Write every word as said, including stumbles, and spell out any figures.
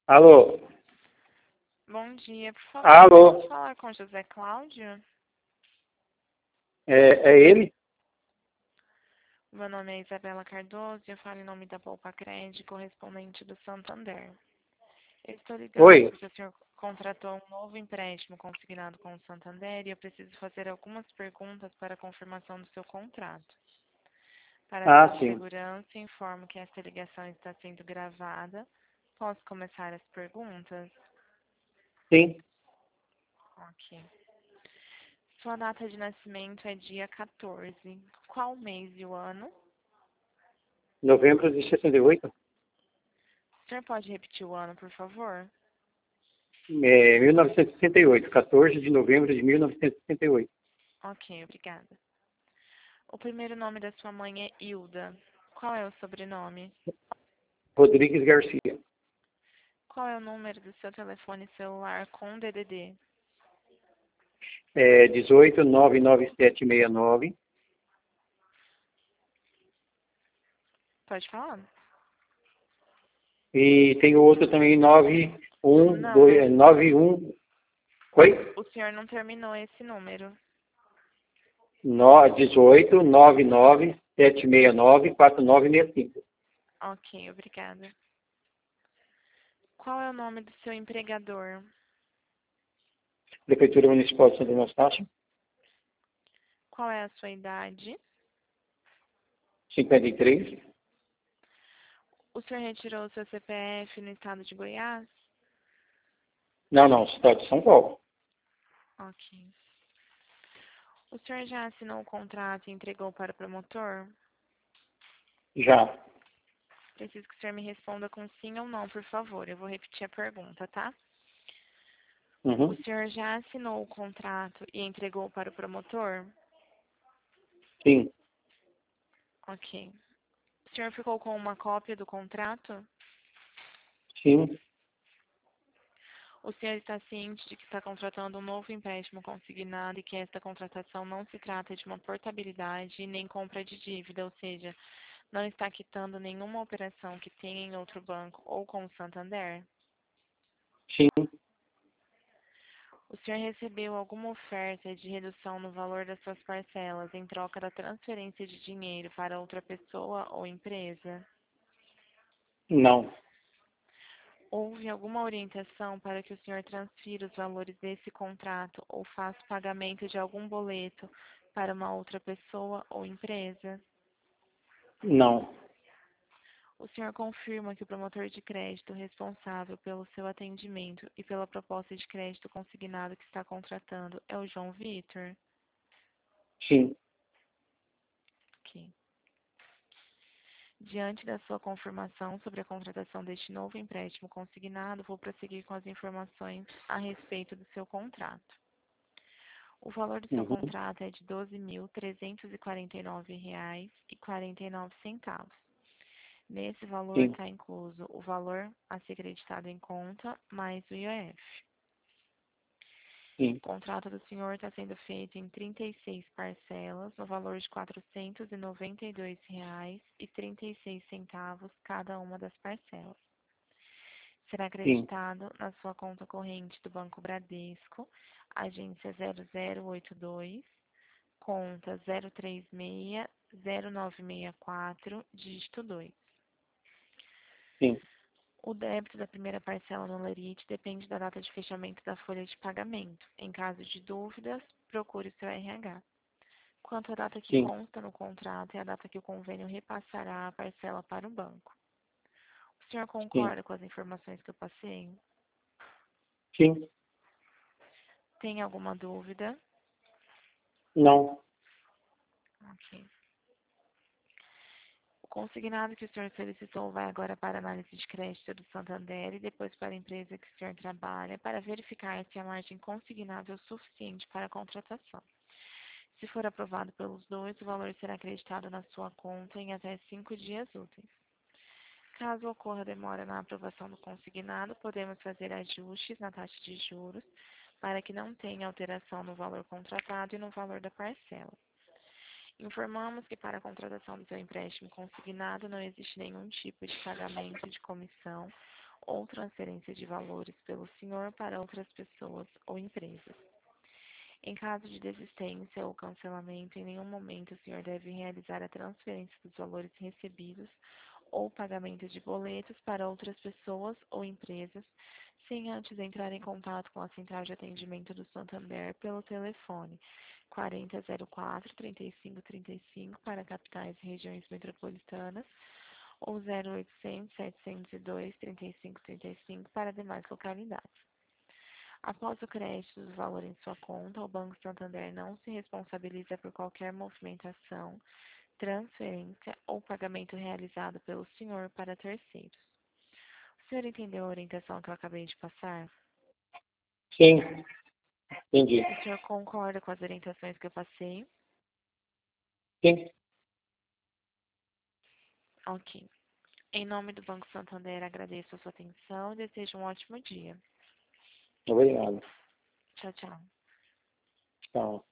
Alô? Bom dia, por favor, Alô? posso falar com José Cláudio? É, é ele? Meu nome é Isabela Cardoso e eu falo em nome da Poupa Crédito, correspondente do Santander. Eu estou ligando Oi? porque o senhor contratou um novo empréstimo consignado com o Santander e eu preciso fazer algumas perguntas para a confirmação do seu contrato. Para Ah, sua sim. segurança, informo que esta ligação está sendo gravada. Posso começar as perguntas? Sim. Ok. Sua data de nascimento é dia quatorze. Qual mês e o ano? Novembro de sessenta e oito? O senhor pode repetir o ano, por favor? É, mil novecentos e sessenta e oito. quatorze de novembro de mil novecentos e sessenta e oito. Ok, obrigada. O primeiro nome da sua mãe é Hilda. Qual é o sobrenome? Rodrigues Garcia. Qual é o número do seu telefone celular com D D D? É, dezoito, nove nove sete sessenta e nove. Pode falar? E tem o outro também, nove um Não, dois, nove um. Oi? o senhor não terminou esse número. No, dezoito, nove nove sete seis nove, quatro nove seis cinco. Ok, obrigada. Qual é o nome do seu empregador? Prefeitura Municipal de Santa Eustáquio. Qual é a sua idade? cinquenta e três. O senhor retirou o seu C P F no estado de Goiás? Não, não, cidade de São Paulo. Ok. O senhor já assinou o contrato e entregou para o promotor? Já. Preciso que o senhor me responda com sim ou não, por favor. Eu vou repetir a pergunta, tá? O Uhum. senhor já assinou o contrato e entregou para o promotor? Sim. Ok. O senhor ficou com uma cópia do contrato? Sim. O senhor está ciente de que está contratando um novo empréstimo consignado e que esta contratação não se trata de uma portabilidade nem compra de dívida, ou seja, não está quitando nenhuma operação que tenha em outro banco ou com o Santander? Sim. O senhor recebeu alguma oferta de redução no valor das suas parcelas em troca da transferência de dinheiro para outra pessoa ou empresa? Não. Houve alguma orientação para que o senhor transfira os valores desse contrato ou faça o pagamento de algum boleto para uma outra pessoa ou empresa? Não. O senhor confirma que o promotor de crédito responsável pelo seu atendimento e pela proposta de crédito consignado que está contratando é o João Vitor? Sim. Ok. Diante da sua confirmação sobre a contratação deste novo empréstimo consignado, vou prosseguir com as informações a respeito do seu contrato. O valor do seu Uhum. contrato é de doze mil trezentos e quarenta e nove reais e quarenta e nove centavos. Nesse valor Sim. está incluso o valor a ser acreditado em conta mais o I O F. Sim. O contrato do senhor está sendo feito em trinta e seis parcelas, no valor de quatrocentos e noventa e dois reais e trinta e seis centavos cada uma das parcelas. Será Sim. acreditado na sua conta corrente do Banco Bradesco, agência zero zero oito dois, conta zero três seis zero nove seis quatro, dígito dois. Sim. O débito da primeira parcela no Lerite depende da data de fechamento da folha de pagamento. Em caso de dúvidas, procure o seu R H. Quanto à data que Sim. consta no contrato, é a data que o convênio repassará a parcela para o banco. O senhor Sim. concorda com as informações que eu passei? Sim. Tem alguma dúvida? Não. Ok. O consignado que o senhor solicitou vai agora para a análise de crédito do Santander e depois para a empresa que o senhor trabalha para verificar se a margem consignável é suficiente para a contratação. Se for aprovado pelos dois, o valor será acreditado na sua conta em até cinco dias úteis. Caso ocorra demora na aprovação do consignado, podemos fazer ajustes na taxa de juros para que não tenha alteração no valor contratado e no valor da parcela. Informamos que para a contratação do seu empréstimo consignado não existe nenhum tipo de pagamento de comissão ou transferência de valores pelo senhor para outras pessoas ou empresas. Em caso de desistência ou cancelamento, em nenhum momento o senhor deve realizar a transferência dos valores recebidos ou pagamento de boletos para outras pessoas ou empresas, sem antes entrar em contato com a central de atendimento do Santander pelo telefone quarenta zero quatro, trinta e cinco trinta e cinco para capitais e regiões metropolitanas ou zero oitocentos, setecentos e dois, trinta e cinco trinta e cinco para demais localidades. Após o crédito do valor em sua conta, o Banco Santander não se responsabiliza por qualquer movimentação, transferência ou pagamento realizado pelo senhor para terceiros. O senhor entendeu a orientação que eu acabei de passar? Sim, entendi. O senhor concorda com as orientações que eu passei? Sim, Ok. Em nome do Banco Santander, agradeço a sua atenção e desejo um ótimo dia. obrigado. Tchau, tchau. Tchau.